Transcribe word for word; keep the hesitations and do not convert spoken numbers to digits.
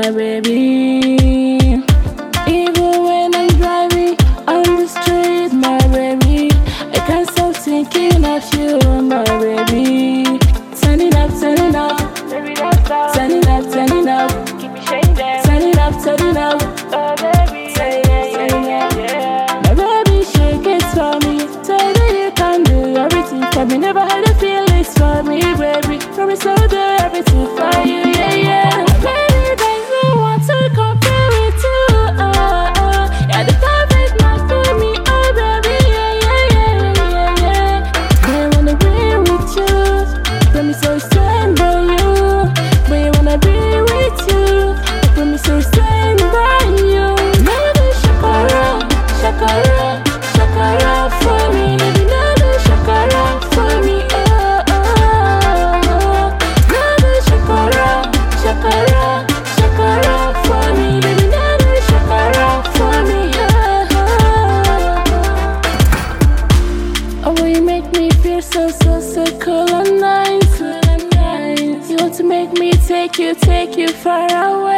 my baby. Even when I'm driving on the street, my baby, I can't stop thinking of you, my baby. Turning up, turning up, turning up, turning up, turning up, turning up, oh baby, yeah, yeah, yeah. My baby, shake it for me. Tell me you can do everything for me. Never had a feel it's for me, baby. Promise I'll do everything for you, yeah, yeah. Baby, there's no one to compare with you. Oh, oh, you're the perfect man for me, oh baby, yeah, yeah, yeah, yeah, yeah. I wanna be with you. Promise I'll stand by you. But I wanna be with you. I promise I'll stand by you. Never shakara, shakara, shakara for me. Baby, never shakara for me. Oh, oh, oh. Never shakara, shakara, shakara for me. Baby, never shakara for me. Oh, oh, oh, you make me feel so, so, so cool and nice. You want to make me take you, take you far away.